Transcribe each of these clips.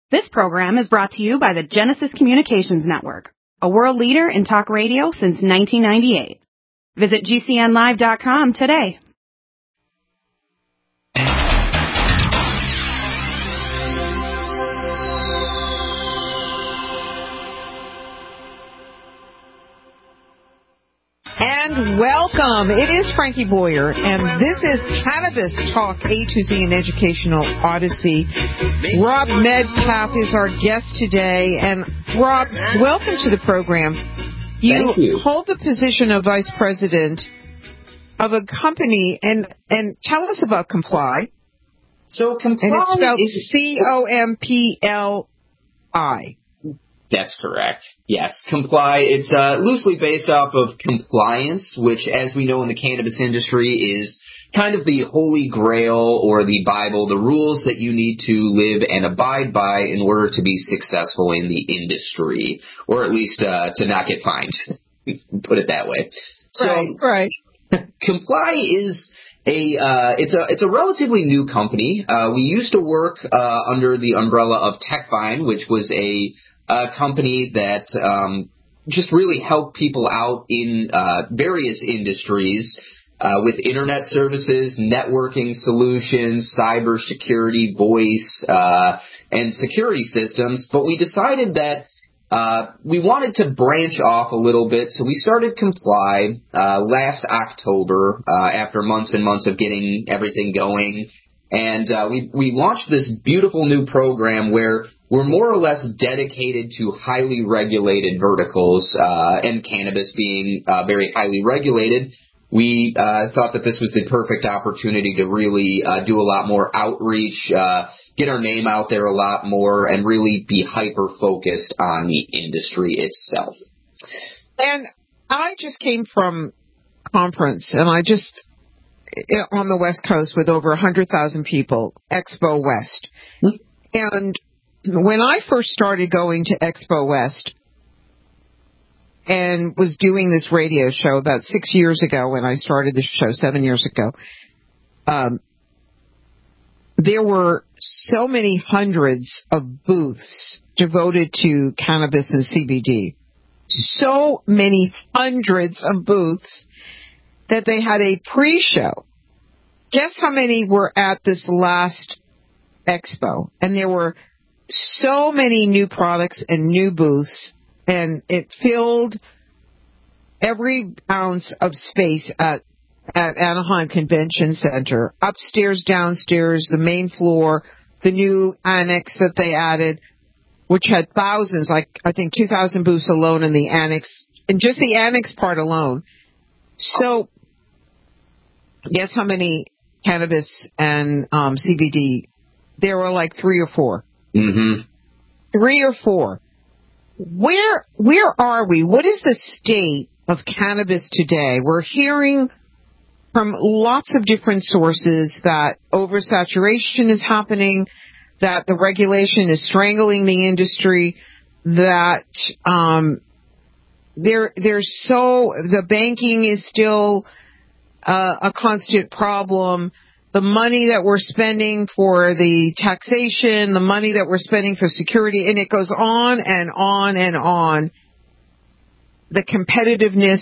This program is brought to you by the Genesis Communications Network, a world leader in talk radio since 1998. Visit GCNlive.com today. And welcome. It is Frankie Boyer, and this is Cannabis Talk A to Z, an educational odyssey. Rob Medcalf is our guest today. And Rob, welcome to the program. Thank you. Hold the position of vice president of a company, and tell us about Comply. So Comply, and it's spelled C-O-M-P-L-I. That's correct. Yes, Comply. It's loosely based off of compliance, which, as we know in the cannabis industry, is kind of the holy grail or the Bible, the rules that you need to live and abide by in order to be successful in the industry, or at least to not get fined. Put it that way. Right. Comply is it's a relatively new company. We used to work under the umbrella of TechVine, which was a company that just really helped people out in various industries with internet services, networking solutions, cybersecurity, voice, and security systems. But we decided that we wanted to branch off a little bit, so we started Comply last October after months and months of getting everything going. And we launched this beautiful new program where we're more or less dedicated to highly regulated verticals, and cannabis being very highly regulated. We thought that this was the perfect opportunity to really do a lot more outreach, get our name out there a lot more, and really be hyper-focused on the industry itself. And I just came from a conference, and on the West Coast with over 100,000 people, Expo West. Mm-hmm. And when I first started going to Expo West and was doing this radio show about 6 years ago, when I started this show 7 years ago, there were so many hundreds of booths devoted to cannabis and CBD. So many hundreds of booths that they had a pre-show. Guess how many were at this last expo? And there were so many new products and new booths, and it filled every ounce of space at Anaheim Convention Center, upstairs, downstairs, the main floor, the new annex that they added, which had thousands, like I think 2,000 booths alone in the annex, and just the annex part alone. So guess how many cannabis and CBD? There were like 3 or 4. Mm-hmm. 3 or 4. Where are we? What is the state of cannabis today? We're hearing from lots of different sources that oversaturation is happening, that the regulation is strangling the industry, that the banking is still a constant problem. The money that we're spending for the taxation, the money that we're spending for security, and it goes on and on and on. The competitiveness.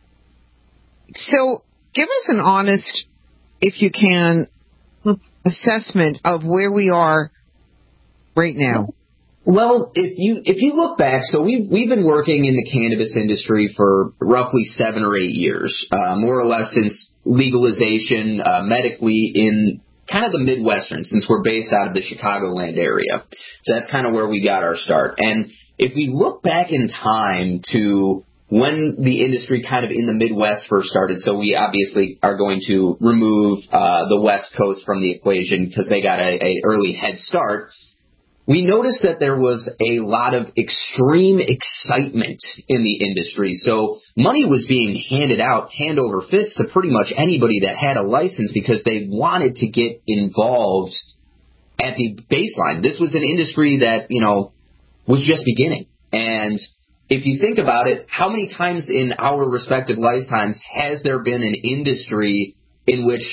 So give us an honest, if you can, assessment of where we are right now. Well, if you look back, so we've been working in the cannabis industry for roughly 7 or 8 years, more or less since legalization medically in kind of the Midwestern, since we're based out of the Chicagoland area. So that's kind of where we got our start. And if we look back in time to when the industry kind of in the Midwest first started, so we obviously are going to remove the West Coast from the equation because they got a early head start. We noticed that there was a lot of extreme excitement in the industry. So money was being handed out hand over fist to pretty much anybody that had a license because they wanted to get involved at the baseline. This was an industry that, was just beginning. And if you think about it, how many times in our respective lifetimes has there been an industry in which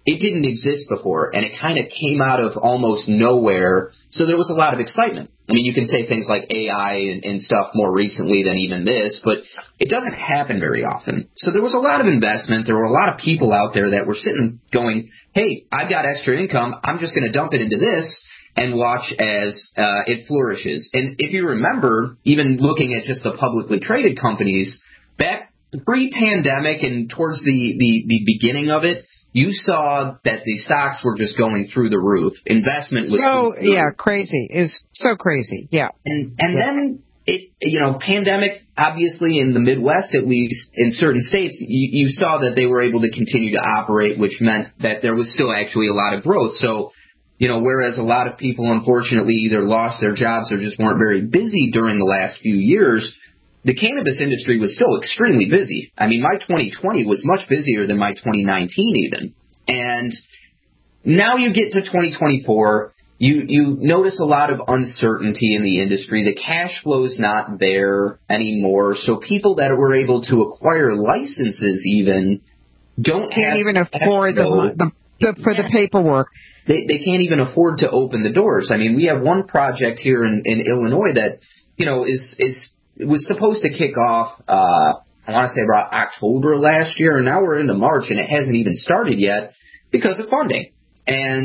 it didn't exist before, and it kind of came out of almost nowhere, so there was a lot of excitement. I mean, you can say things like AI and stuff more recently than even this, but it doesn't happen very often. So there was a lot of investment. There were a lot of people out there that were sitting going, hey, I've got extra income. I'm just going to dump it into this and watch as it flourishes. And if you remember, even looking at just the publicly traded companies, back pre-pandemic and towards the beginning of it, you saw that the stocks were just going through the roof. Investment was crazy. Is so crazy. Yeah. And then pandemic, obviously in the Midwest, at least in certain states, you saw that they were able to continue to operate, which meant that there was still actually a lot of growth. So, whereas a lot of people unfortunately either lost their jobs or just weren't very busy during the last few years, the cannabis industry was still extremely busy. I mean, my 2020 was much busier than my 2019 even. And now you get to 2024, you notice a lot of uncertainty in the industry. The cash flow's not there anymore. So people that were able to acquire licenses even can't even afford the paperwork. They can't even afford to open the doors. I mean, we have one project here in Illinois that, it was supposed to kick off, I want to say about October last year, and now we're into March, and it hasn't even started yet because of funding. And,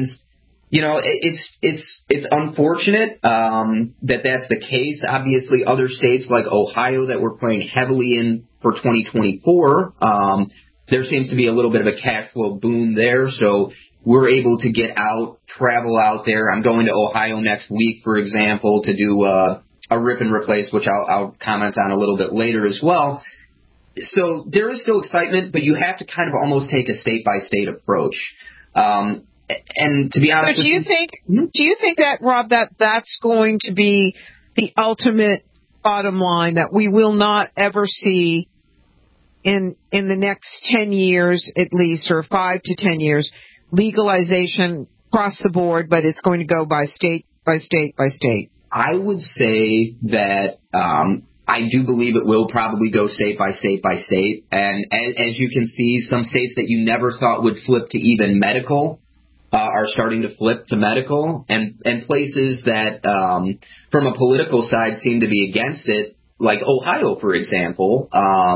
it's unfortunate that that's the case. Obviously, other states like Ohio that we're playing heavily in for 2024, there seems to be a little bit of a cash flow boom there, so we're able to get out, travel out there. I'm going to Ohio next week, for example, to do a rip and replace, which I'll comment on a little bit later as well. So there is still excitement, but you have to kind of almost take a state-by-state approach. And to be honest, do you think that, Rob, that's going to be the ultimate bottom line, that we will not ever see in the next 10 years at least, or 5 to 10 years, legalization across the board, but it's going to go by state by state by state? I would say that I do believe it will probably go state by state by state. And as you can see, some states that you never thought would flip to even medical are starting to flip to medical. And places that from a political side seem to be against it, like Ohio, for example,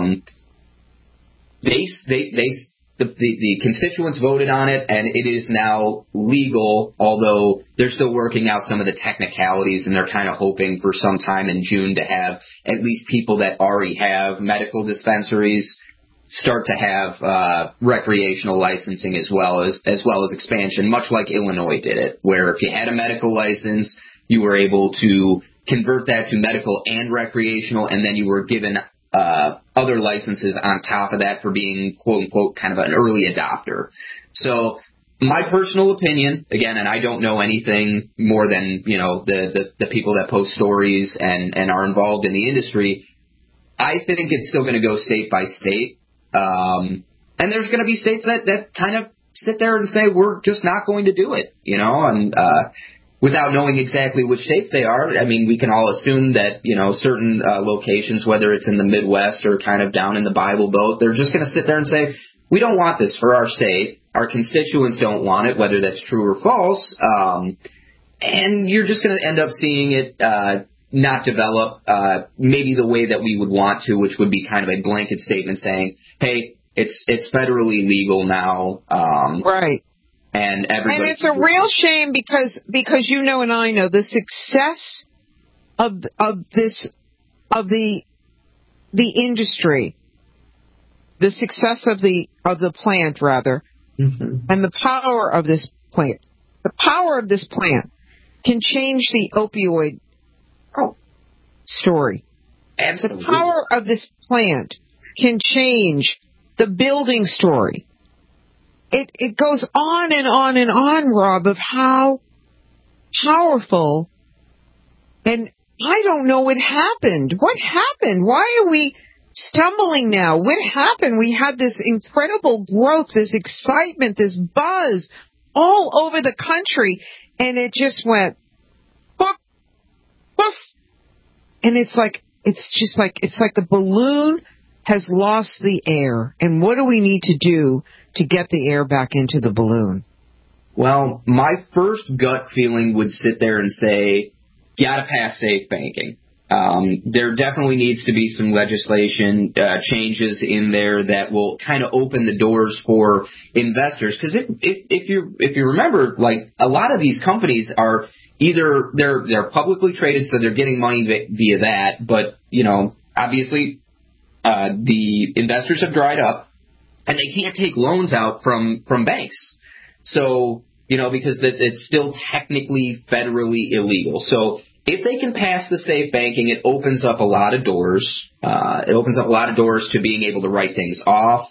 the constituents voted on it, and it is now legal, although they're still working out some of the technicalities, and they're kind of hoping for some time in June to have at least people that already have medical dispensaries start to have recreational licensing as well as expansion, much like Illinois did it, where if you had a medical license, you were able to convert that to medical and recreational, and then you were given other licenses on top of that for being, quote unquote, kind of an early adopter. So my personal opinion, again, and I don't know anything more than, the people that post stories and are involved in the industry, I think it's still going to go state by state. And there's going to be states that kind of sit there and say, we're just not going to do it, and without knowing exactly which states they are, I mean, we can all assume that, certain locations, whether it's in the Midwest or kind of down in the Bible Belt, they're just going to sit there and say, we don't want this for our state. Our constituents don't want it, whether that's true or false. And you're just going to end up seeing it not develop maybe the way that we would want to, which would be kind of a blanket statement saying, hey, it's federally legal now. Right. And it's a real shame because and I know the success of the industry, the success of the plant rather, mm-hmm. and the power of this plant. The power of this plant can change the opioid story. Absolutely. The power of this plant can change the building story. It goes on and on and on, Rob, of how powerful, and I don't know what happened. What happened? Why are we stumbling now? What happened? We had this incredible growth, this excitement, this buzz all over the country, and it just went poof, poof. And it's like the balloon has lost the air, and what do we need to do to get the air back into the balloon? Well, my first gut feeling would sit there and say, gotta pass safe banking. There definitely needs to be some legislation changes in there that will kind of open the doors for investors. Because if you remember, like, a lot of these companies are either they're publicly traded, so they're getting money via that, but obviously the investors have dried up and they can't take loans out from banks. So because it's still technically federally illegal. So if they can pass the safe banking, it opens up a lot of doors. It opens up a lot of doors to being able to write things off.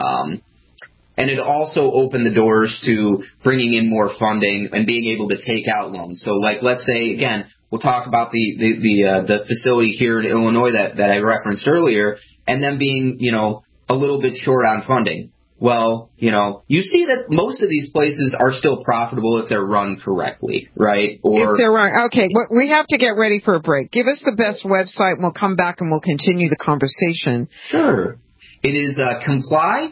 And it also opened the doors to bringing in more funding and being able to take out loans. So, like, let's say, again, we'll talk about the facility here in Illinois that I referenced earlier, and them being, a little bit short on funding. Well, you see that most of these places are still profitable if they're run correctly, right? Or if they're run. Okay, we have to get ready for a break. Give us the best website, and we'll come back and we'll continue the conversation. Sure. It is Comply,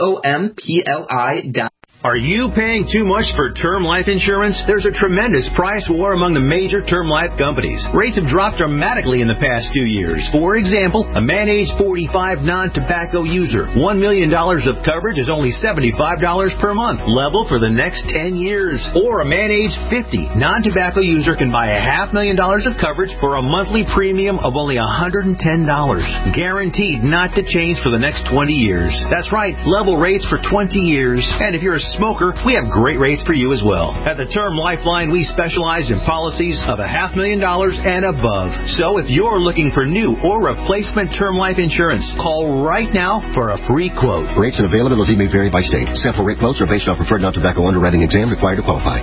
COMPLI. Are you paying too much for term life insurance? There's a tremendous price war among the major term life companies. Rates have dropped dramatically in the past 2 years. For example, a man age 45 non-tobacco user, $1 million of coverage is only $75 per month, level for the next 10 years. Or a man age 50 non-tobacco user can buy $500,000 of coverage for a monthly premium of only $110, guaranteed not to change for the next 20 years. That's right, level rates for 20 years. And if you're a smoker, we have great rates for you as well. At the Term Lifeline, we specialize in policies of $500,000 and above. So if you're looking for new or replacement term life insurance, call right now for a free quote. Rates and availability may vary by state. Sample rate quotes are based on preferred non-tobacco underwriting exam required to qualify.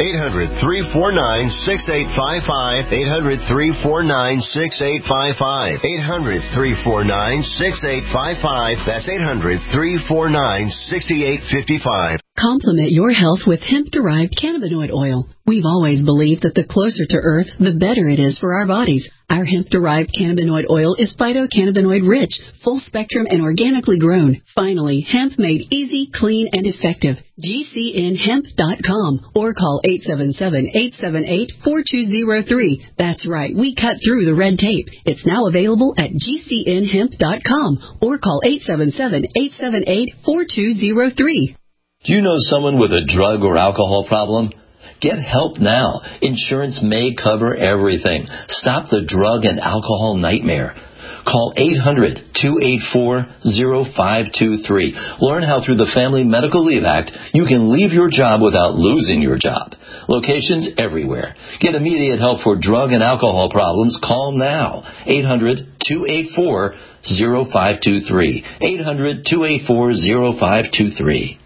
800-349-6855. 800-349-6855. 800-349-6855. That's 800-349-6855. Complement your health with hemp-derived cannabinoid oil. We've always believed that the closer to Earth, the better it is for our bodies. Our hemp-derived cannabinoid oil is phytocannabinoid-rich, full-spectrum, and organically grown. Finally, hemp made easy, clean, and effective. GCNhemp.com or call 877-878-4203. That's right, we cut through the red tape. It's now available at GCNhemp.com or call 877-878-4203. Do you know someone with a drug or alcohol problem? Get help now. Insurance may cover everything. Stop the drug and alcohol nightmare. Call 800-284-0523. Learn how through the Family Medical Leave Act you can leave your job without losing your job. Locations everywhere. Get immediate help for drug and alcohol problems. Call now. 800-284-0523. 800-284-0523.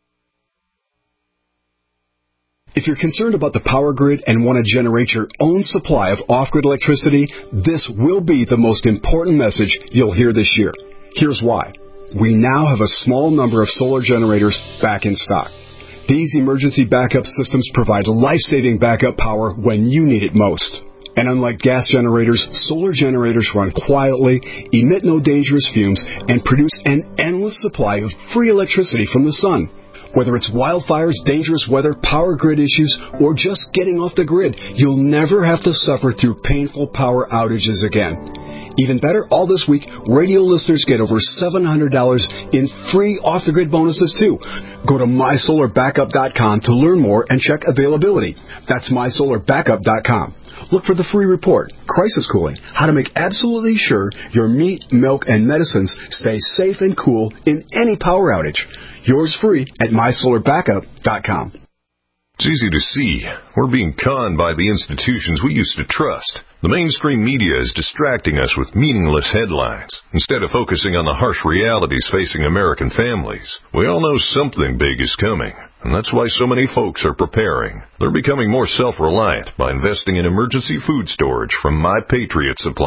If you're concerned about the power grid and want to generate your own supply of off-grid electricity, this will be the most important message you'll hear this year. Here's why. We now have a small number of solar generators back in stock. These emergency backup systems provide life-saving backup power when you need it most. And unlike gas generators, solar generators run quietly, emit no dangerous fumes, and produce an endless supply of free electricity from the sun. Whether it's wildfires, dangerous weather, power grid issues, or just getting off the grid, you'll never have to suffer through painful power outages again. Even better, all this week, radio listeners get over $700 in free off-the-grid bonuses, too. Go to mysolarbackup.com to learn more and check availability. That's mysolarbackup.com. Look for the free report, Crisis Cooling, how to make absolutely sure your meat, milk, and medicines stay safe and cool in any power outage. Yours free at mysolarbackup.com. It's easy to see. We're being conned by the institutions we used to trust. The mainstream media is distracting us with meaningless headlines instead of focusing on the harsh realities facing American families. We all know something big is coming, and that's why so many folks are preparing. They're becoming more self-reliant by investing in emergency food storage from My Patriot Supply.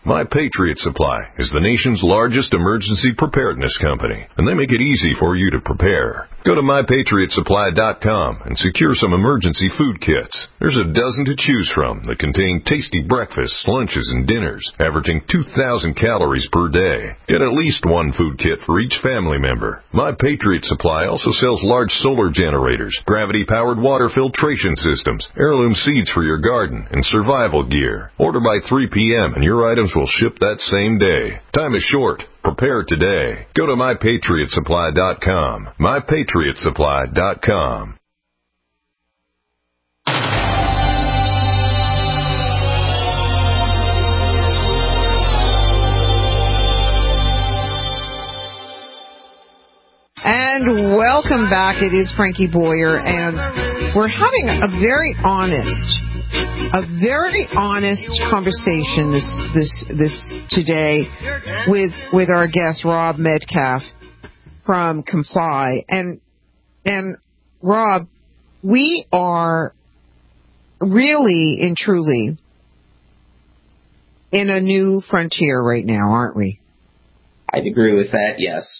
My Patriot Supply is the nation's largest emergency preparedness company, and they make it easy for you to prepare. Go to MyPatriotSupply.com and secure some emergency food kits. There's a dozen to choose from that contain tasty breakfasts, lunches, and dinners, averaging 2,000 calories per day. Get at least one food kit for each family member. My Patriot Supply also sells large solar generators, gravity-powered water filtration systems, heirloom seeds for your garden, and survival gear. Order by 3 p.m. and your items will ship that same day. Time is short. Prepare today. Go to MyPatriotSupply.com. MyPatriotSupply.com. And welcome back. It is Frankie Boyer, and we're having a very honest conversation this today with our guest Rob Metcalf from Comply. And Rob, we are really and truly in a new frontier right now, aren't we? I'd agree with that, yes.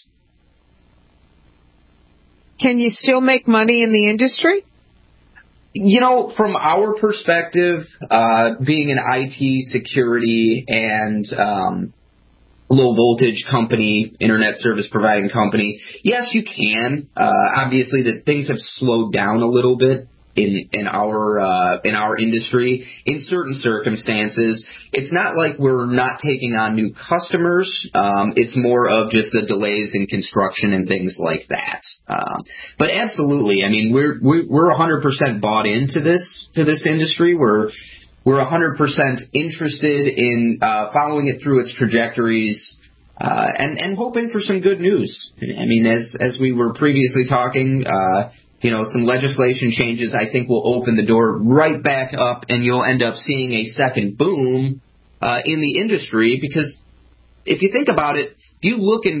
Can you still make money in the industry? You know, from our perspective, being an IT security and low voltage company, internet service providing company, yes, you can. Obviously, that things have slowed down a little bit in our industry. In certain circumstances, it's not like we're not taking on new customers. It's more of just the delays in construction and things like that. But absolutely, I mean, we're 100% bought into this industry. We're 100% interested in following it through its trajectories. And hoping for some good news. I mean, as we were previously talking, some legislation changes I think will open the door right back up, and you'll end up seeing a second boom in the industry. Because if you think about it, if you look and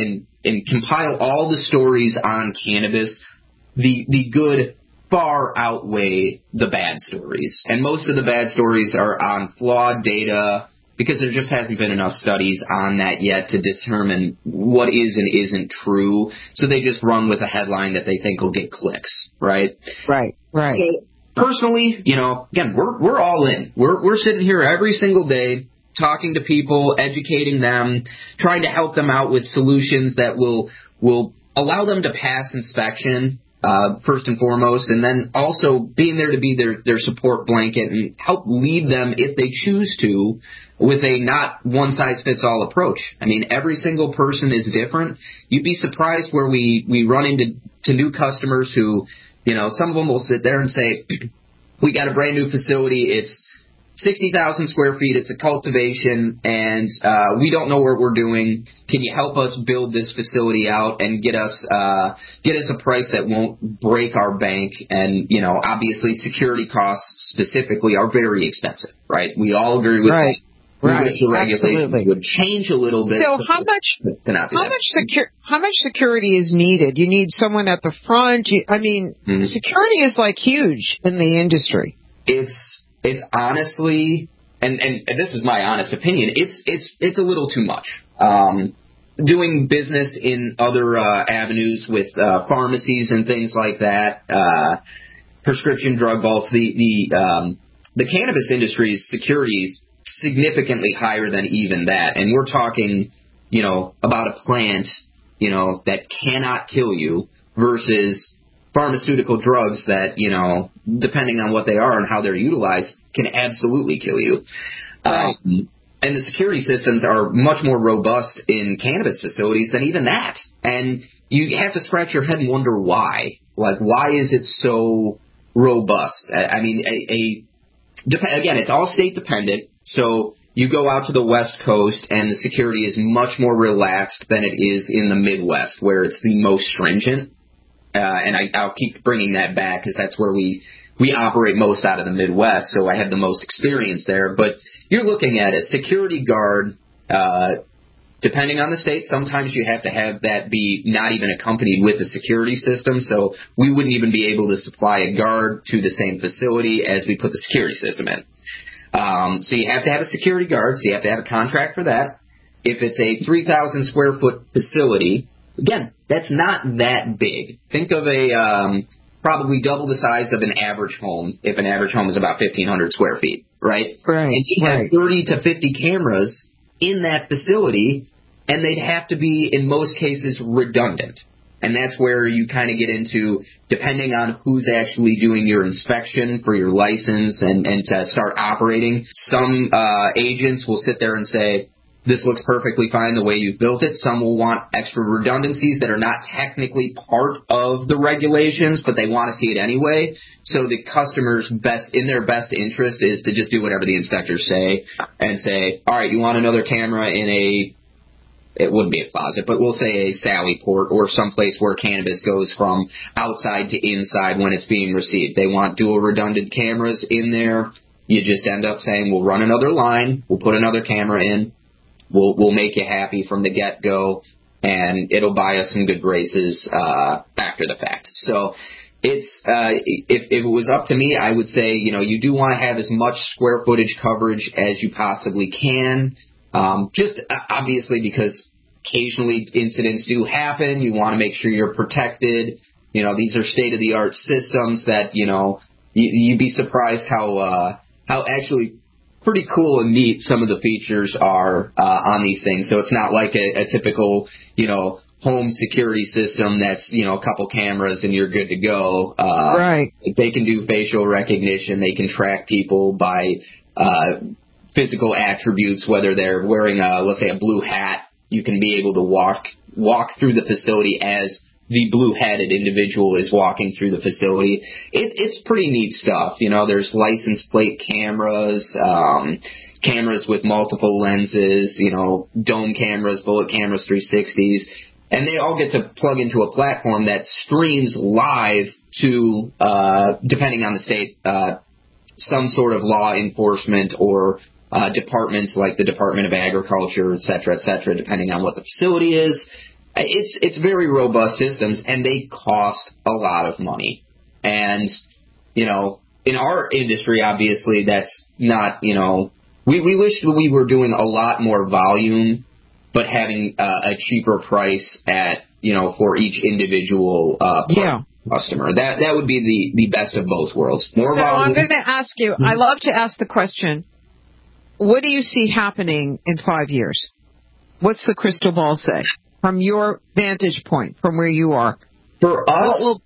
compile all the stories on cannabis, the good far outweigh the bad stories. And most of the bad stories are on flawed data, because there just hasn't been enough studies on that yet to determine what is and isn't true. So they just run with a headline that they think will get clicks, right? Right. So personally, again, we're all in. We're sitting here every single day talking to people, educating them, trying to help them out with solutions that will allow them to pass inspection, first and foremost, and then also being there to be their support blanket and help lead them, if they choose to, with a not one-size-fits-all approach. I mean, every single person is different. You'd be surprised where we run into new customers who, some of them will sit there and say, we got a brand-new facility, it's 60,000 square feet, it's a cultivation, and we don't know what we're doing. Can you help us build this facility out and get us a price that won't break our bank? And, obviously security costs specifically are very expensive, right? We all agree with that. Right. We wish the regulations would change a little bit. So how much security is needed? You need someone at the front. Security is like huge in the industry. It's honestly, and this is my honest opinion, it's a little too much. Doing business in other avenues with pharmacies and things like that, prescription drug vaults, the cannabis industry's security is significantly higher than even that. And we're talking, about a plant, that cannot kill you versus pharmaceutical drugs that, depending on what they are and how they're utilized, can absolutely kill you. Right. And the security systems are much more robust in cannabis facilities than even that. And you have to scratch your head and wonder why. Like, why is it so robust? I mean, again, it's all state dependent. So you go out to the West Coast and the security is much more relaxed than it is in the Midwest, where it's the most stringent. And I'll keep bringing that back because that's where we operate most out of the Midwest, so I have the most experience there. But you're looking at a security guard, depending on the state, sometimes you have to have that be not even accompanied with the security system, so we wouldn't even be able to supply a guard to the same facility as we put the security system in. So you have to have a security guard, so you have to have a contract for that. If it's a 3,000 square foot facility, again, that's not that big. Think of a probably double the size of an average home, if an average home is about 1,500 square feet, right? Right. And you have 30 to 50 cameras in that facility, and they'd have to be, in most cases, redundant. And that's where you kind of get into, depending on who's actually doing your inspection for your license and to start operating, some agents will sit there and say, this looks perfectly fine the way you've built it. Some will want extra redundancies that are not technically part of the regulations, but they want to see it anyway. So the customer's in their best interest is to just do whatever the inspectors say and say, all right, you want another camera in it wouldn't be a closet, but we'll say a Sally port or someplace where cannabis goes from outside to inside when it's being received. They want dual redundant cameras in there. You just end up saying, we'll run another line, we'll put another camera in, we'll make you happy from the get-go, and it'll buy us some good graces after the fact. So it's if it was up to me, I would say, you do want to have as much square footage coverage as you possibly can. Just obviously because occasionally incidents do happen. You want to make sure you're protected. These are state-of-the-art systems that, you'd be surprised how actually pretty cool and neat some of the features are on these things. So it's not like a typical, home security system that's, a couple cameras and you're good to go. Right. They can do facial recognition. They can track people by physical attributes, whether they're wearing let's say a blue hat. You can be able to walk through the facility as the blue-hatted individual is walking through the facility. It's pretty neat stuff. There's license plate cameras, cameras with multiple lenses, dome cameras, bullet cameras, 360s, and they all get to plug into a platform that streams live to, depending on the state, some sort of law enforcement or departments like the Department of Agriculture, et cetera, depending on what the facility is. It's very robust systems, and they cost a lot of money. And, in our industry, obviously, that's not, we wish we were doing a lot more volume, but having a cheaper price at, for each individual customer. That would be the best of both worlds. More volume. I'm going to ask you, I love to ask the question, what do you see happening in 5 years? What's the crystal ball say? From your vantage point, from where you are. For us,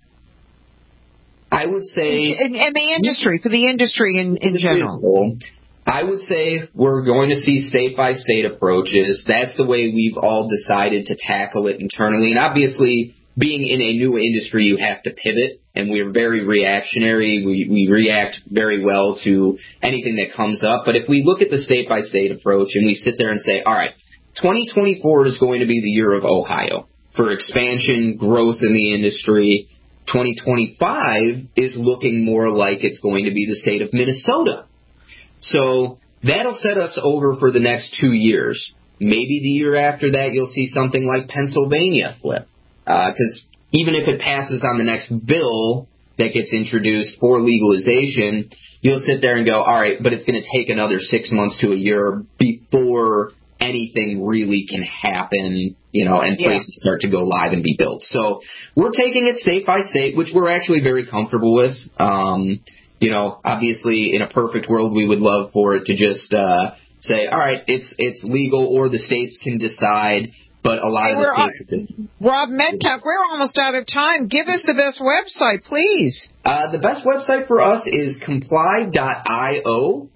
I would say... In the industry, for the industry in general. I would say we're going to see state-by-state approaches. That's the way we've all decided to tackle it internally. And obviously, being in a new industry, you have to pivot. And we're very reactionary. We react very well to anything that comes up. But if we look at the state-by-state approach and we sit there and say, all right, 2024 is going to be the year of Ohio for expansion, growth in the industry. 2025 is looking more like it's going to be the state of Minnesota. So that'll set us over for the next 2 years. Maybe the year after that you'll see something like Pennsylvania flip. Because even if it passes on the next bill that gets introduced for legalization, you'll sit there and go, all right, but it's going to take another 6 months to a year before anything really can happen, and places start to go live and be built. So we're taking it state by state, which we're actually very comfortable with. Obviously in a perfect world, we would love for it to just say, all right, it's legal, or the states can decide. But a lot of the cases... Rob Metcalf, we're almost out of time. Give us the best website, please. The best website for us is compli.io,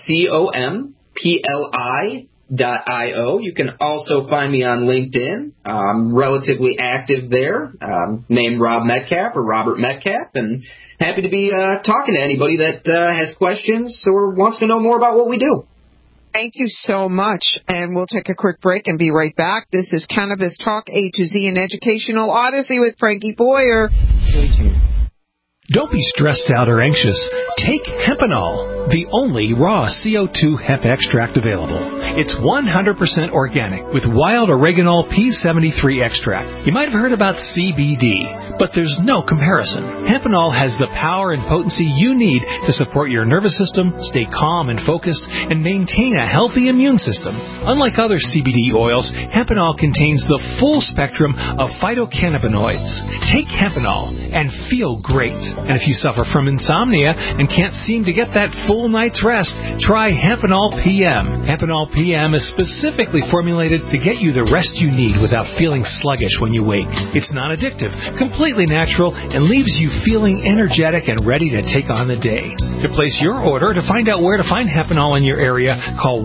compli.io. You can also find me on LinkedIn. I'm relatively active there. Named Rob Metcalf or Robert Metcalf, and happy to be talking to anybody that has questions or wants to know more about what we do. Thank you so much, and we'll take a quick break and be right back. This is Cannabis Talk A to Z, an educational odyssey with Frankie Boyer. Stay tuned. Don't be stressed out or anxious. Take Hempanol. the only raw CO2 hemp extract available. It's 100% organic with wild oreganol P73 extract. You might have heard about CBD, but there's no comparison. Hempanol has the power and potency you need to support your nervous system, stay calm and focused, and maintain a healthy immune system. Unlike other CBD oils, Hempanol contains the full spectrum of phytocannabinoids. Take Hempanol and feel great. And if you suffer from insomnia and can't seem to get that full night's rest, try Hempanol PM. Hempanol PM is specifically formulated to get you the rest you need without feeling sluggish when you wake. It's not addictive, completely natural, and leaves you feeling energetic and ready to take on the day. To place your order, to find out where to find Hempanol in your area, call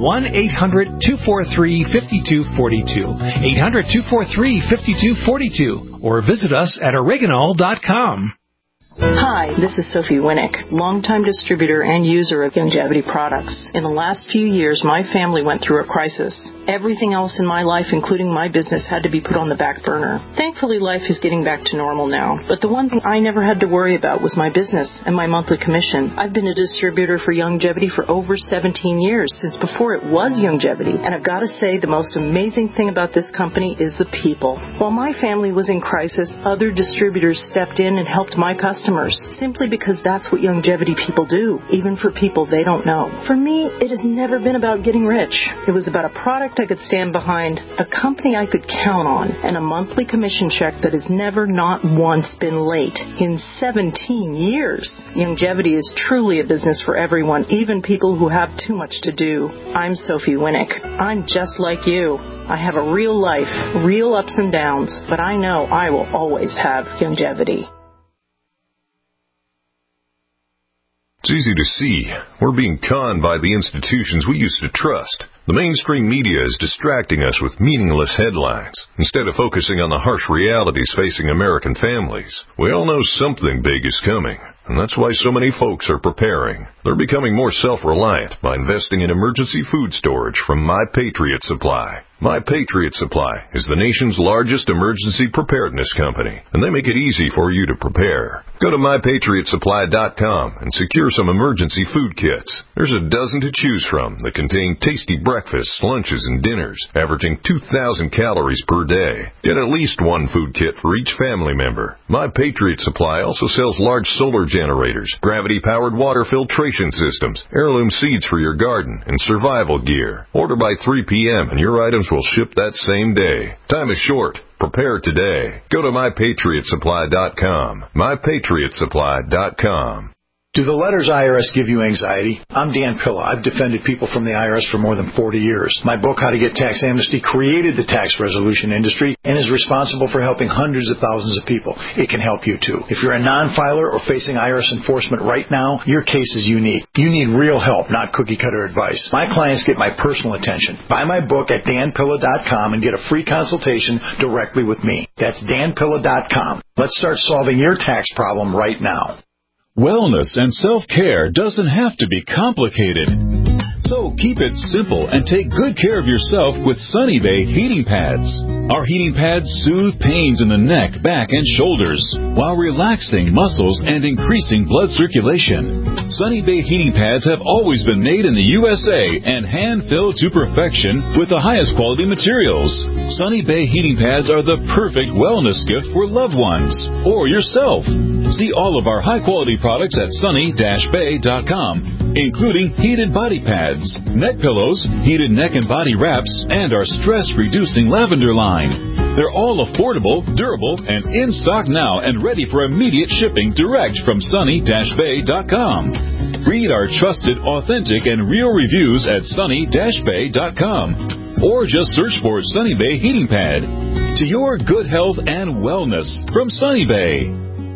1-800-243-5242, 800-243-5242, or visit us at oreganol.com. Hi, this is Sophie Winnick, longtime distributor and user of Youngevity products. In the last few years, my family went through a crisis. Everything else in my life, including my business, had to be put on the back burner. Thankfully, life is getting back to normal now. But the one thing I never had to worry about was my business and my monthly commission. I've been a distributor for Youngevity for over 17 years, since before it was Youngevity. And I've got to say, the most amazing thing about this company is the people. While my family was in crisis, other distributors stepped in and helped my customers, simply because that's what Youngevity people do, even for people they don't know. For me, it has never been about getting rich. It was about a product I could stand behind, a company I could count on, and a monthly commission check that has never, not once, been late in 17 years. Youngevity is truly a business for everyone, even people who have too much to do. I'm Sophie Winnick. I'm just like you. I have a real life, real ups and downs, but I know I will always have Youngevity. It's easy to see. We're being conned by the institutions we used to trust. The mainstream media is distracting us with meaningless headlines instead of focusing on the harsh realities facing American families. We all know something big is coming, and that's why so many folks are preparing. They're becoming more self-reliant by investing in emergency food storage from My Patriot Supply. My Patriot Supply is the nation's largest emergency preparedness company, and they make it easy for you to prepare. Go to MyPatriotSupply.com and secure some emergency food kits. There's a dozen to choose from that contain tasty breakfasts, lunches, and dinners, averaging 2,000 calories per day. Get at least one food kit for each family member. My Patriot Supply also sells large solar generators, gravity-powered water filtration systems, heirloom seeds for your garden, and survival gear. Order by 3 p.m. and your items will ship that same day. Time is short. Prepare today. Go to MyPatriotSupply.com. MyPatriotSupply.com. Do the letters IRS give you anxiety? I'm Dan Pilla. I've defended people from the IRS for more than 40 years. My book, How to Get Tax Amnesty, created the tax resolution industry and is responsible for helping hundreds of thousands of people. It can help you, too. If you're a non-filer or facing IRS enforcement right now, your case is unique. You need real help, not cookie-cutter advice. My clients get my personal attention. Buy my book at danpilla.com and get a free consultation directly with me. That's danpilla.com. Let's start solving your tax problem right now. Wellness and self-care doesn't have to be complicated. So keep it simple and take good care of yourself with Sunny Bay heating pads. Our heating pads soothe pains in the neck, back, and shoulders while relaxing muscles and increasing blood circulation. Sunny Bay heating pads have always been made in the USA and hand-filled to perfection with the highest quality materials. Sunny Bay heating pads are the perfect wellness gift for loved ones or yourself. See all of our high-quality products at sunny-bay.com, including heated body pads, neck pillows, heated neck and body wraps, and our stress-reducing lavender line. They're all affordable, durable, and in stock now and ready for immediate shipping direct from sunny-bay.com. Read our trusted, authentic, and real reviews at sunny-bay.com. Or just search for Sunny Bay Heating Pad. To your good health and wellness from Sunny Bay.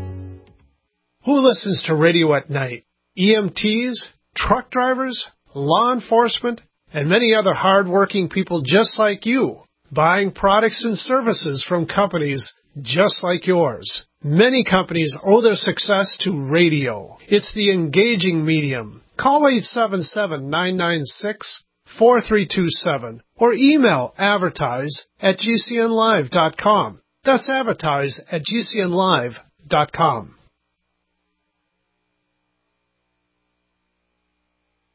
Who listens to radio at night? EMTs, truck drivers, law enforcement, and many other hard-working people just like you, buying products and services from companies just like yours. Many companies owe their success to radio. It's the engaging medium. Call 877-996-4327 or email advertise@gcnlive.com. That's advertise@gcnlive.com.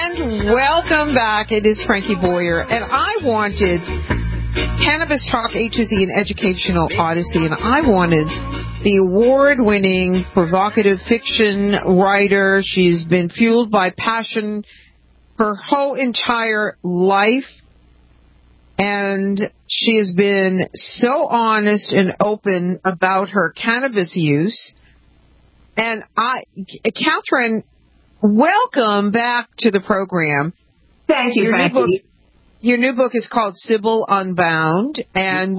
And welcome back. It is Frankie Boyer. And I wanted Cannabis Talk A to Z, an educational odyssey, and I wanted the award-winning provocative fiction writer. She's been fueled by passion her whole entire life, and she has been so honest and open about her cannabis use. And Catherine, welcome back to the program. Thank you, Frankie. Your new book is called Sybil Unbound, and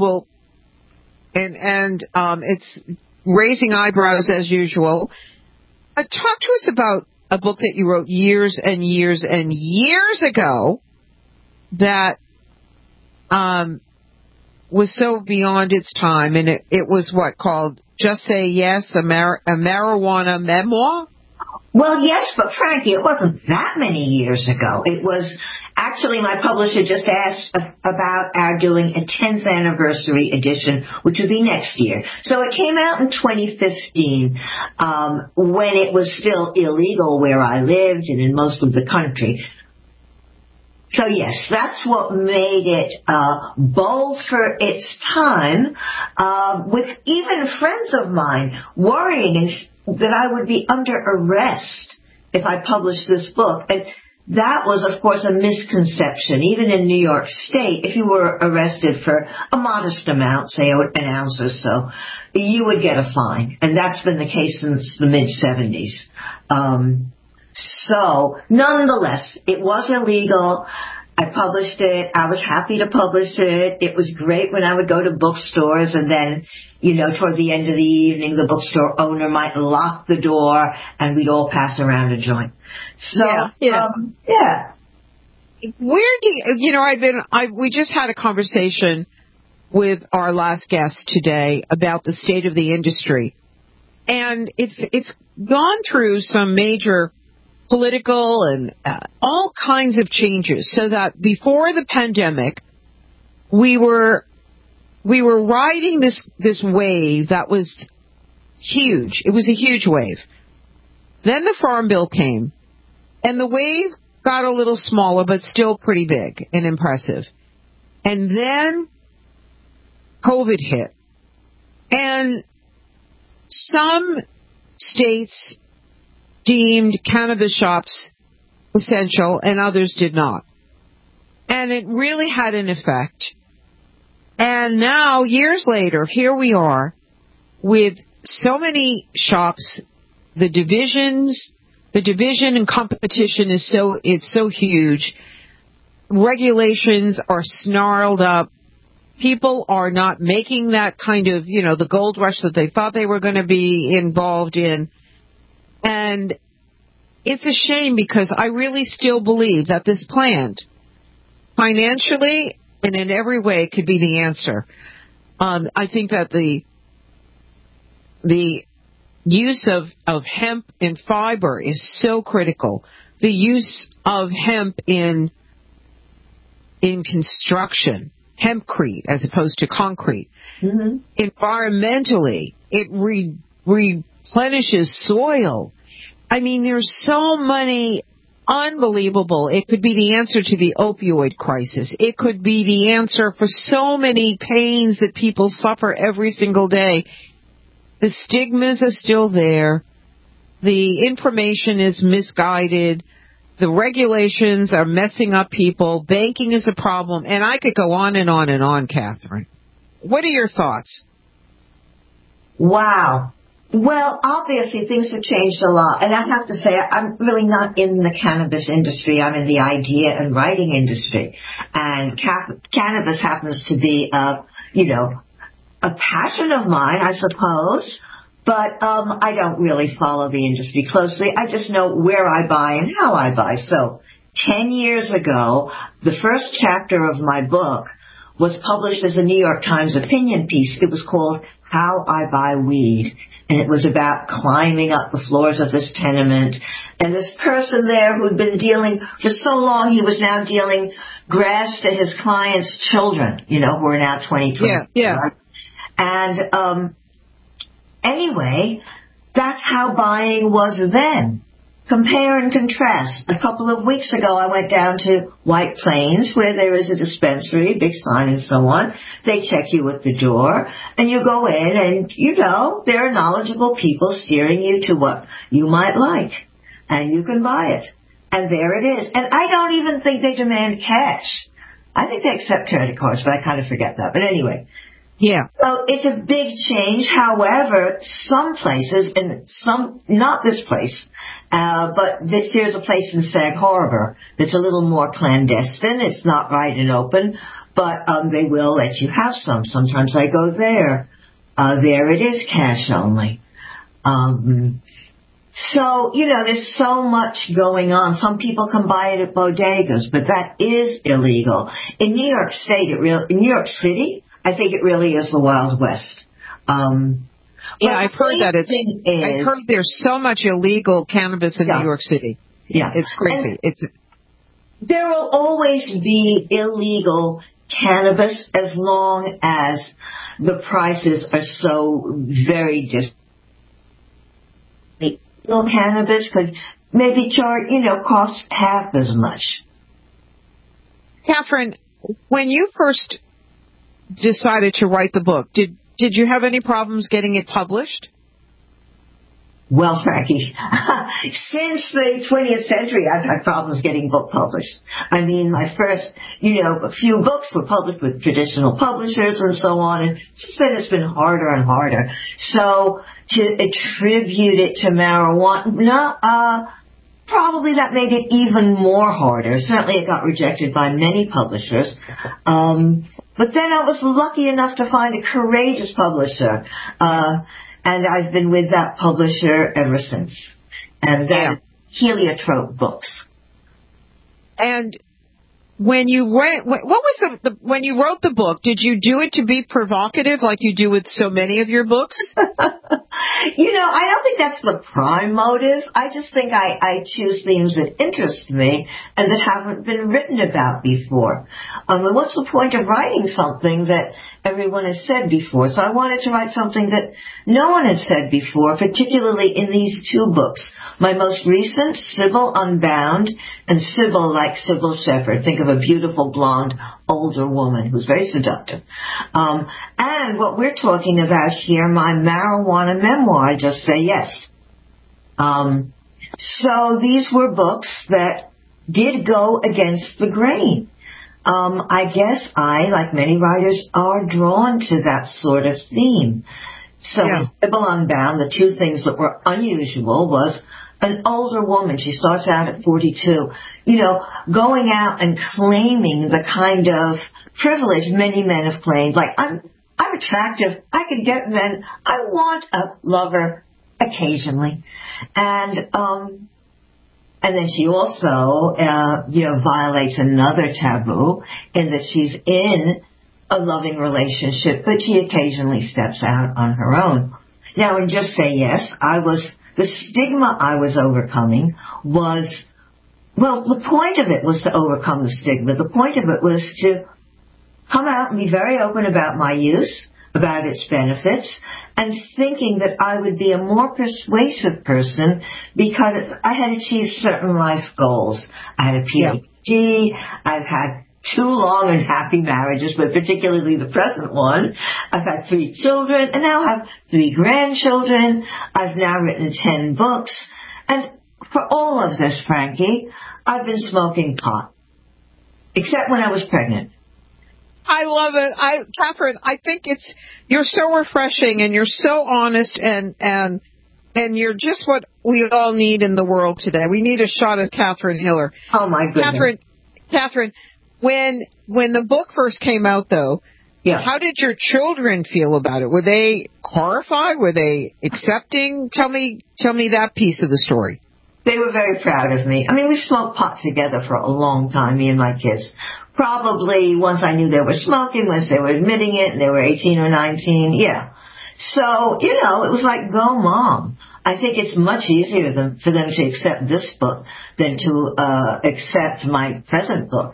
it's raising eyebrows as usual. Talk to us about a book that you wrote years and years and years ago that was so beyond its time, and it was called Just Say Yes, a marijuana memoir? Well, yes, but Frankie, it wasn't that many years ago. It was actually, my publisher just asked about our doing a 10th anniversary edition, which would be next year. So it came out in 2015, when it was still illegal where I lived and in most of the country. So yes, that's what made it bold for its time, with even friends of mine worrying that I would be under arrest if I published this book. And that was, of course, a misconception. Even in New York State, if you were arrested for a modest amount, say an ounce or so, you would get a fine. And that's been the case since the mid-'70s. So, nonetheless, it was illegal. I published it. I was happy to publish it. It was great when I would go to bookstores, and then, toward the end of the evening, the bookstore owner might lock the door and we'd all pass around a joint. So, yeah. Where do we just had a conversation with our last guest today about the state of the industry, and it's gone through some major political and all kinds of changes, so that before the pandemic, we were riding this wave that was huge. It was a huge wave. Then the Farm Bill came, and the wave got a little smaller, but still pretty big and impressive. And then COVID hit, and some states deemed cannabis shops essential and others did not. And it really had an effect. And now, years later, here we are with so many shops. The division and competition is so huge. Regulations are snarled up. People are not making that kind of, the gold rush that they thought they were going to be involved in. And it's a shame, because I really still believe that this plant, financially and in every way, could be the answer. I think that the use of hemp and fiber is so critical. The use of hemp in construction, hempcrete as opposed to concrete. Mm-hmm. Environmentally, it replenishes soil. I mean, there's so many unbelievable. It could be the answer to the opioid crisis. It could be the answer for so many pains that people suffer every single day. The stigmas are still there. The information is misguided. The regulations are messing up people. Banking is a problem. And I could go on and on and on, Catherine. What are your thoughts? Wow. Well, obviously things have changed a lot. And I have to say, I'm really not in the cannabis industry. I'm in the idea and writing industry. And cannabis happens to be, a passion of mine, I suppose. But I don't really follow the industry closely. I just know where I buy and how I buy. So 10 years ago, the first chapter of my book was published as a New York Times opinion piece. It was called How I Buy Weed. And it was about climbing up the floors of this tenement. And this person there who'd been dealing for so long, he was now dealing grass to his clients' children, who are now 22. Yeah. Right? And anyway, that's how buying was then. compare and contrast. A couple of weeks ago, I went down to White Plains, where there is a dispensary, big sign and so on. They check you at the door, and you go in, and, there are knowledgeable people steering you to what you might like, and you can buy it. And there it is. And I don't even think they demand cash. I think they accept credit cards, but I kind of forget that. But anyway. Yeah. So it's a big change. However, some places, and some, not this place, but here's a place in Sag Harbor that's a little more clandestine. It's not right and open, but they will let you have some. Sometimes I go there. There it is, cash only. So, there's so much going on. Some people can buy it at bodegas, but that is illegal. In New York State, in New York City, I think it really is the Wild West. Yeah, I've heard that. I've heard there's so much illegal cannabis in New York City. Yeah. It's crazy. There will always be illegal cannabis as long as the prices are so very different. Illegal cannabis could maybe cost half as much. Catherine, when you first decided to write the book, did you have any problems getting it published? Well, Frankie, since the 20th century, I've had problems getting book published. I mean, my first, a few books were published with traditional publishers and so on, and since then it's been harder and harder. So to attribute it to marijuana, probably that made it even more harder. Certainly it got rejected by many publishers. But then I was lucky enough to find a courageous publisher. And I've been with that publisher ever since. And that is Heliotrope Books. And when you when you wrote the book, did you do it to be provocative like you do with so many of your books? I don't think that's the prime motive. I just think I choose themes that interest me and that haven't been written about before. And what's the point of writing something that everyone has said before? So I wanted to write something that no one had said before, particularly in these two books. My most recent, Sybil Unbound, and Sybil like Sybil Shepherd. Think of a beautiful blonde older woman who's very seductive. And what we're talking about here, my marijuana memoir, Just Say Yes. So these were books that did go against the grain. I guess I, like many writers, are drawn to that sort of theme. So in Sybil Unbound, the two things that were unusual was an older woman, she starts out at 42, going out and claiming the kind of privilege many men have claimed, like, I'm attractive, I can get men, I want a lover occasionally. And then she also, violates another taboo in that she's in a loving relationship, but she occasionally steps out on her own. Now, in Just Say Yes, the stigma I was overcoming was, the point of it was to overcome the stigma. The point of it was to come out and be very open about my use, about its benefits, and thinking that I would be a more persuasive person because I had achieved certain life goals. I had a PhD, I've had 2 long and happy marriages, but particularly the present one. I've had 3 children, and now have 3 grandchildren. I've now written 10 books. And for all of this, Frankie, I've been smoking pot. Except when I was pregnant. I love it. Catherine, I think you're so refreshing, and you're so honest, and you're just what we all need in the world today. We need a shot of Catherine Hiller. Oh, my goodness. Catherine, when the book first came out, though, how did your children feel about it? Were they horrified? Were they accepting? Tell me that piece of the story. They were very proud of me. I mean, we smoked pot together for a long time, me and my kids. Probably once I knew they were smoking, once they were admitting it, and they were 18 or 19, So, it was like, go mom. I think it's much easier for them to accept this book than to accept my present book.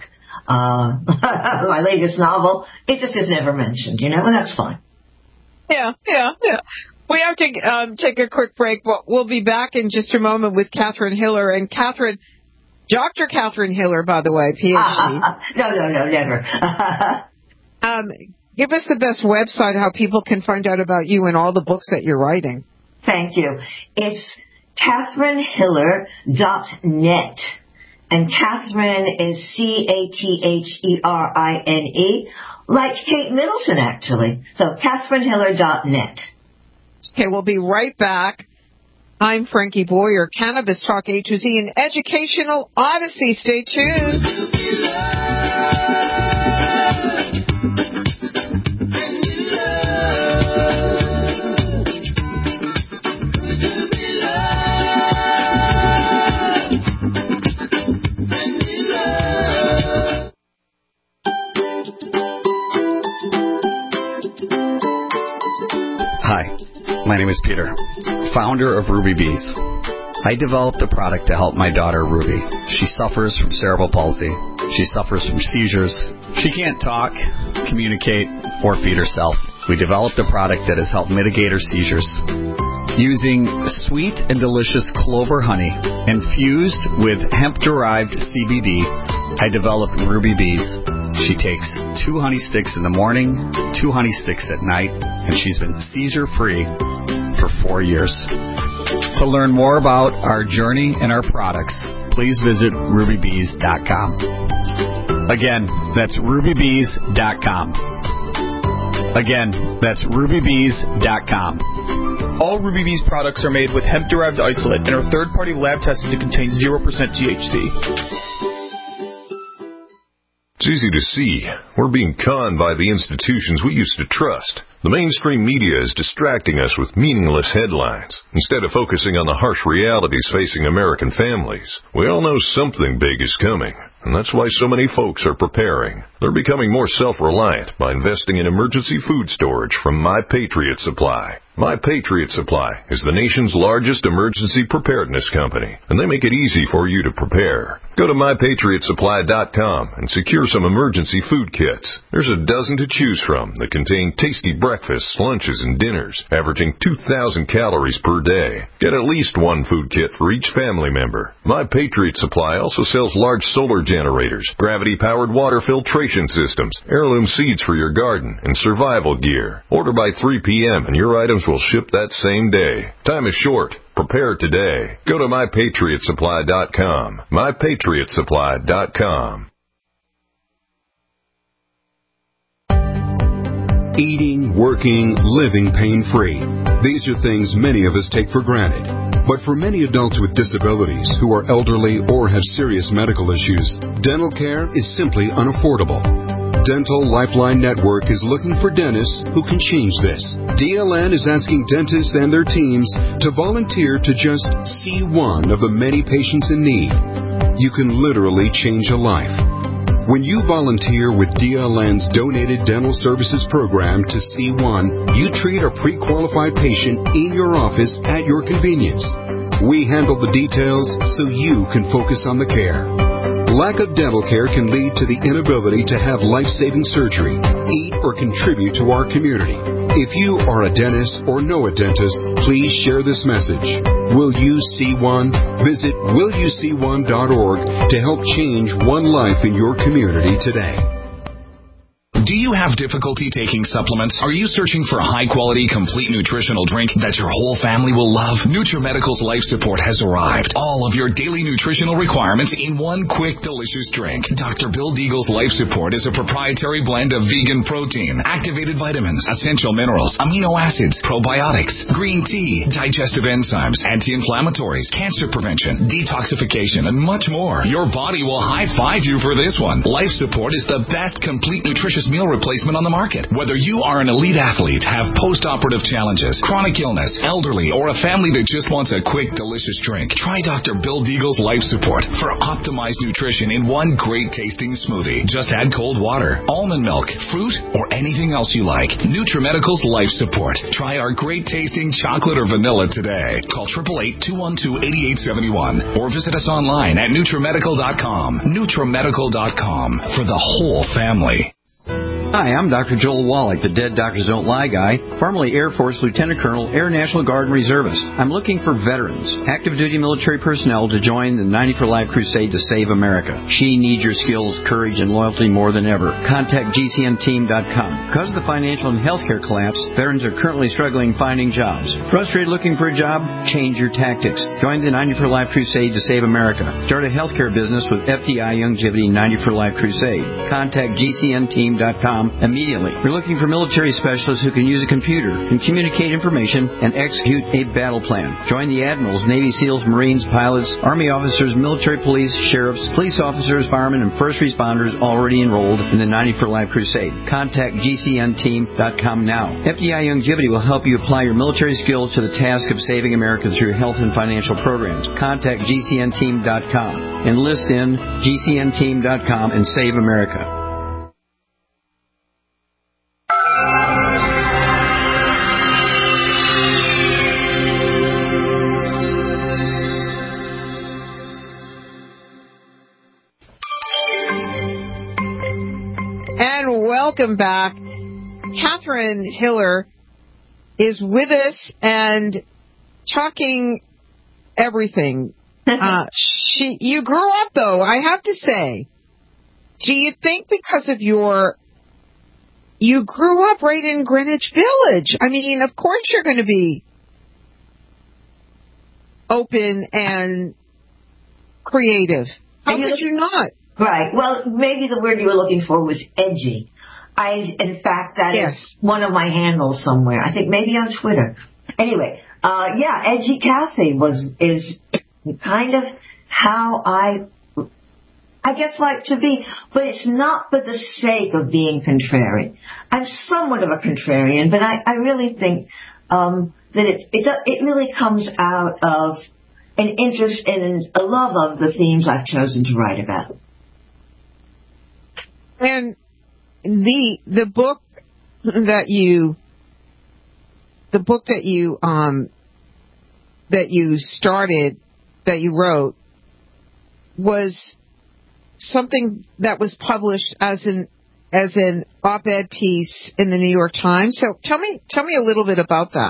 My latest novel, it just is never mentioned, and that's fine. Yeah. We have to take a quick break, but we'll be back in just a moment with Catherine Hiller. And Catherine, Dr. Catherine Hiller, by the way, PhD. No, never. Give us the best website, how people can find out about you and all the books that you're writing. Thank you. It's CatherineHiller.net. And Catherine is CATHERINE, like Kate Middleton, actually. So CatherineHiller.net. Okay, we'll be right back. I'm Frankie Boyer, Cannabis Talk A to Z, an educational odyssey. Stay tuned. Hi, my name is Peter, founder of Ruby Bees. I developed a product to help my daughter Ruby. She suffers from cerebral palsy. She suffers from seizures. She can't talk, communicate, or feed herself. We developed a product that has helped mitigate her seizures. Using sweet and delicious clover honey infused with hemp-derived CBD, I developed Ruby Bees. She takes 2 honey sticks in the morning, 2 honey sticks at night, and she's been seizure-free for 4 years. To learn more about our journey and our products, please visit rubybees.com. Again, that's rubybees.com. Again, that's rubybees.com. All Ruby Bees products are made with hemp-derived isolate and are third-party lab tested to contain 0% THC. It's easy to see. We're being conned by the institutions we used to trust. The mainstream media is distracting us with meaningless headlines instead of focusing on the harsh realities facing American families. We all know something big is coming, and that's why so many folks are preparing. They're becoming more self-reliant by investing in emergency food storage from My Patriot Supply. My Patriot Supply is the nation's largest emergency preparedness company, and they make it easy for you to prepare. Go to MyPatriotSupply.com and secure some emergency food kits. There's a dozen to choose from that contain tasty breakfasts, lunches, and dinners, averaging 2,000 calories per day. Get at least 1 food kit for each family member. My Patriot Supply also sells large solar generators, gravity-powered water filtration systems, heirloom seeds for your garden, and survival gear. Order by 3 p.m. and your items will ship that same day. Time is short. Prepare today. Go to MyPatriotSupply.com. MyPatriotSupply.com. Eating, working, living pain-free. These are things many of us take for granted. But for many adults with disabilities who are elderly or have serious medical issues, dental care is simply unaffordable. Dental Lifeline Network is looking for dentists who can change this. DLN is asking dentists and their teams to volunteer to just see one of the many patients in need. You can literally change a life. When you volunteer with DLN's Donated Dental Services Program to C1, you treat a pre-qualified patient in your office at your convenience. We handle the details so you can focus on the care. Lack of dental care can lead to the inability to have life-saving surgery, eat, or contribute to our community. If you are a dentist or know a dentist, please share this message. Will you see one? Visit willyouseeone.org to help change one life in your community today. Do you have difficulty taking supplements? Are you searching for a high-quality, complete nutritional drink that your whole family will love? NutriMedical's Life Support has arrived. All of your daily nutritional requirements in one quick, delicious drink. Dr. Bill Deagle's Life Support is a proprietary blend of vegan protein, activated vitamins, essential minerals, amino acids, probiotics, green tea, digestive enzymes, anti-inflammatories, cancer prevention, detoxification, and much more. Your body will high-five you for this one. Life Support is the best complete nutritious meal replacement on the market. Whether you are an elite athlete, have post-operative challenges, chronic illness, elderly, or a family that just wants a quick, delicious drink, try Dr. Bill Deagle's Life Support for optimized nutrition in one great tasting smoothie. Just add cold water, almond milk, fruit, or anything else you like. NutriMedical's Life Support. Try our great tasting chocolate or vanilla today. Call 888-212-8871 or visit us online at NutriMedical.com. NutriMedical.com for the whole family. Hi, I'm Dr. Joel Wallach, the Dead Doctors Don't Lie guy, formerly Air Force Lieutenant Colonel, Air National Guard and Reservist. I'm looking for veterans, active duty military personnel to join the 90 for Life crusade to save America. She needs your skills, courage, and loyalty more than ever. Contact GCNteam.com. Because of the financial and healthcare collapse, veterans are currently struggling finding jobs. Frustrated looking for a job? Change your tactics. Join the 90 for Life crusade to save America. Start a healthcare business with FDI Longevity 90 for Life crusade. Contact GCNteam.com immediately. We're looking for military specialists who can use a computer, can communicate information, and execute a battle plan. Join the admirals, Navy SEALs, Marines, pilots, Army officers, military police, sheriffs, police officers, firemen, and first responders already enrolled in the 90 for Life crusade. Contact GCNteam.com now. FDI Longevity will help you apply your military skills to the task of saving America through health and financial programs. Contact GCNteam.com. Enlist in GCNteam.com and save America. Welcome back. Catherine Hiller is with us and talking everything. You grew up, though, I have to say. Do you think because of you grew up right in Greenwich Village? I mean, of course you're going to be open and creative. How could you not? Right. Well, maybe the word you were looking for was edgy. In fact, that is one of my handles somewhere. I think maybe on Twitter. Anyway, Edgy Cathy is kind of how I guess like to be, but it's not for the sake of being contrarian. I'm somewhat of a contrarian, but I really think that it really comes out of an interest and a love of the themes I've chosen to write about. And the book that you wrote was something that was published as an op-ed piece in the New York Times. So tell me a little bit about that.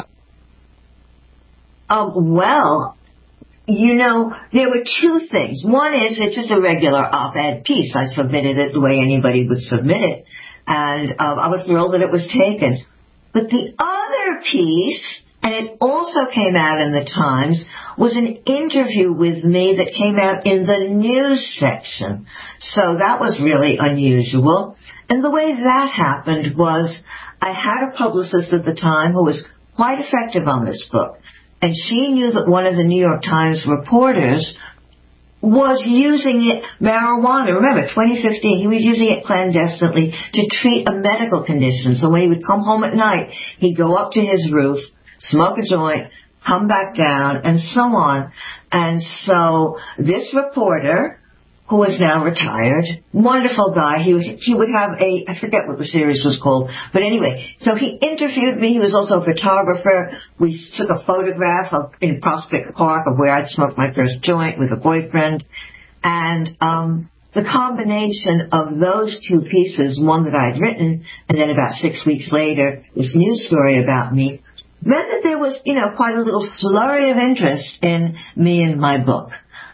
Well, there were two things. One is it's just a regular op-ed piece. I submitted it the way anybody would submit it, and I was thrilled that it was taken. But the other piece, and it also came out in the Times, was an interview with me that came out in the news section. So that was really unusual. And the way that happened was I had a publicist at the time who was quite effective on this book. And she knew that one of the New York Times reporters was using marijuana. Remember, 2015, he was using it clandestinely to treat a medical condition. So when he would come home at night, he'd go up to his roof, smoke a joint, come back down, and so on. And so this reporter, who is now retired, wonderful guy, he would have I forget what the series was called, but anyway, so he interviewed me. He was also a photographer. We took a photograph in Prospect Park of where I'd smoked my first joint with a boyfriend, and the combination of those two pieces, one that I'd written, and then about 6 weeks later, this news story about me, meant that there was, quite a little flurry of interest in me and my book.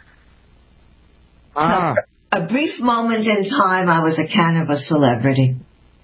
So, a brief moment in time, I was a cannabis celebrity.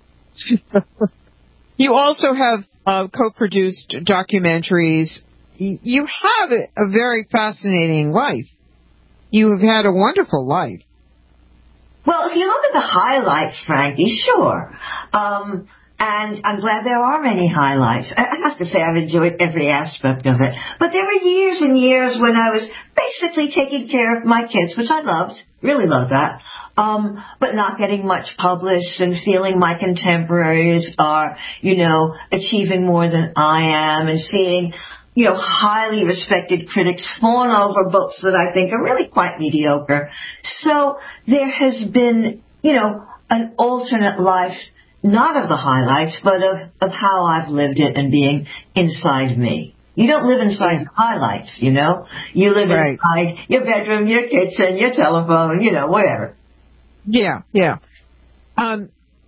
You also have co-produced documentaries. You have a very fascinating life. You have had a wonderful life. Well, if you look at the highlights, Frankie, sure. And I'm glad there are many highlights. I have to say I've enjoyed every aspect of it. But there were years and years when I was basically taking care of my kids, which I loved, really loved that, but not getting much published and feeling my contemporaries are, achieving more than I am, and seeing, highly respected critics fawn over books that I think are really quite mediocre. So there has been, an alternate life, not of the highlights, but of how I've lived it and being inside me. You don't live inside the highlights, You live inside your bedroom, your kitchen, your telephone, whatever. Yeah.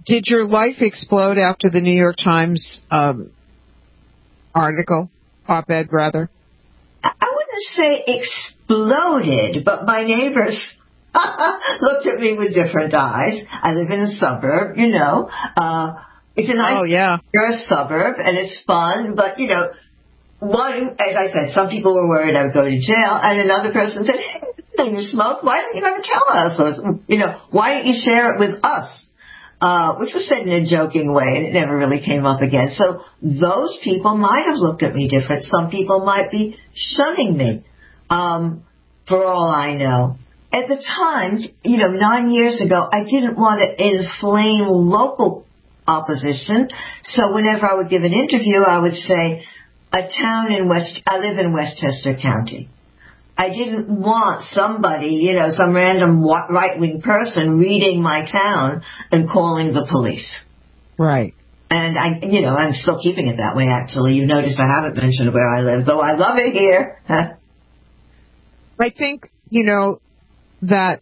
Did your life explode after the New York Times article, op-ed rather? I wouldn't say exploded, but my neighbors looked at me with different eyes. I live in a suburb, you know. It's a nice suburb, and it's fun, but, you know, one, as I said, some people were worried I would go to jail, and another person said, hey, you smoke, why don't you ever tell us? Or, you know, why don't you share it with us? Which was said in a joking way, and it never really came up again. So those people might have looked at me different. Some people might be shunning me, for all I know. At the time, you know, 9 years ago, I didn't want to inflame local opposition. So whenever I would give an interview, I would say, I live in Westchester County. I didn't want somebody, you know, some random right-wing person reading my town and calling the police. Right. And I'm still keeping it that way, actually. You noticed I haven't mentioned where I live, though I love it here. I think, you know, that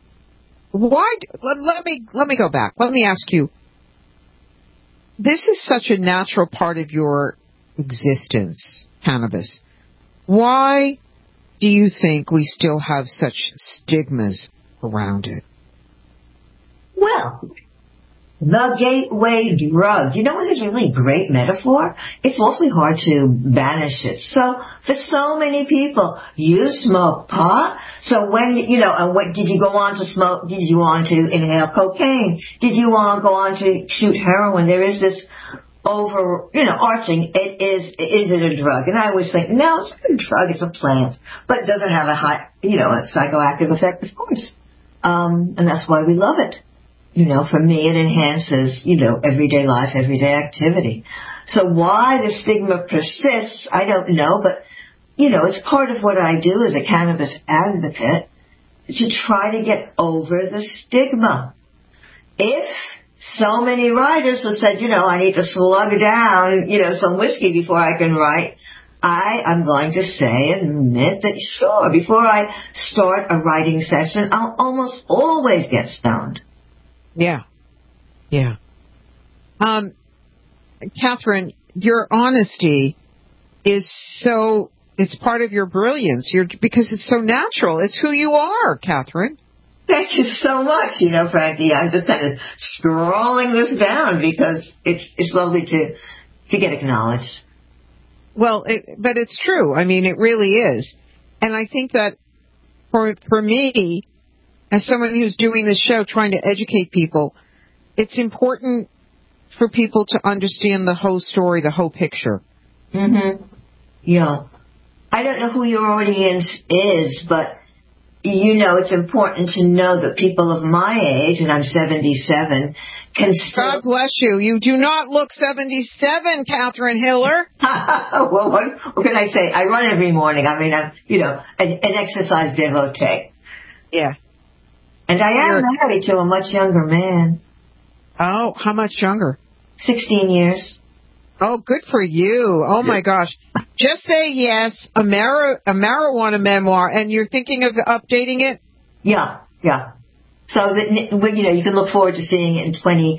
let me go back. Let me ask you, this is such a natural part of your existence, cannabis. Why do you think we still have such stigmas around it? Well, the gateway drug. You know what is a really great metaphor? It's awfully hard to banish it. So, for so many people, you smoke pot. So when, you know, and what, did you go on to smoke? Did you want to inhale cocaine? Did you want to go on to shoot heroin? There is this arching, is it a drug? And I always think, no, it's not a drug, it's a plant. But it doesn't have a psychoactive effect, of course. And that's why we love it. You know, for me, it enhances, you know, everyday life, everyday activity. So why the stigma persists, I don't know, but, you know, it's part of what I do as a cannabis advocate to try to get over the stigma. If so many writers have said, you know, I need to slug down, you know, some whiskey before I can write, I'm going to say and admit that, sure, before I start a writing session, I'll almost always get stoned. Yeah. Yeah. Catherine, your honesty is it's part of your brilliance. Because it's so natural. It's who you are, Catherine. Thank you so much, you know, Frankie. I'm just kind of scrolling this down because it's lovely to get acknowledged. Well, but it's true. I mean, it really is. And I think that for me, as someone who's doing this show, trying to educate people, it's important for people to understand the whole story, the whole picture. Mm-hmm. Yeah. I don't know who your audience is, but, you know, it's important to know that people of my age, and I'm 77, can still... God bless you. You do not look 77, Catherine Hiller. Well, what can I say? I run every morning. I mean, I'm, you know, an exercise devotee. Yeah. And I am married to a much younger man. Oh, how much younger? 16 years. Oh, good for you. Oh, my gosh. Just say yes, a marijuana memoir, and you're thinking of updating it? Yeah. So, that, you know, you can look forward to seeing it in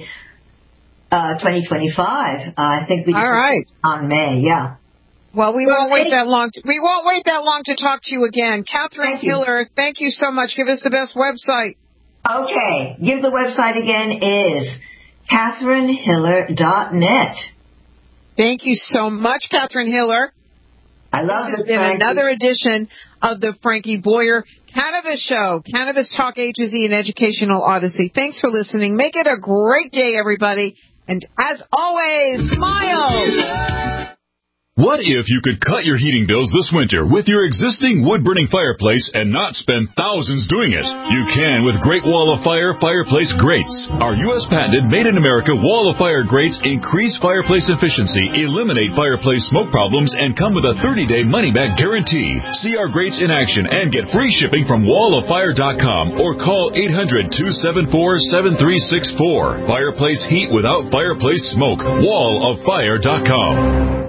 2025. I think we all right. On May, yeah. Well, we won't wait that long. We won't wait that long to talk to you again. Catherine Hiller, thank you so much. Give us the best website. Okay. Give the website again is CatherineHiller.net. Thank you so much, Catherine Hiller. I love this. This has been another edition of the Frankie Boyer Cannabis Show, Cannabis Talk A to Z, and Educational Odyssey. Thanks for listening. Make it a great day, everybody. And as always, smile. What if you could cut your heating bills this winter with your existing wood-burning fireplace and not spend thousands doing it? You can with Great Wall of Fire fireplace grates. Our U.S.-patented, made-in-America Wall of Fire grates increase fireplace efficiency, eliminate fireplace smoke problems, and come with a 30-day money-back guarantee. See our grates in action and get free shipping from walloffire.com or call 800-274-7364. Fireplace heat without fireplace smoke. walloffire.com.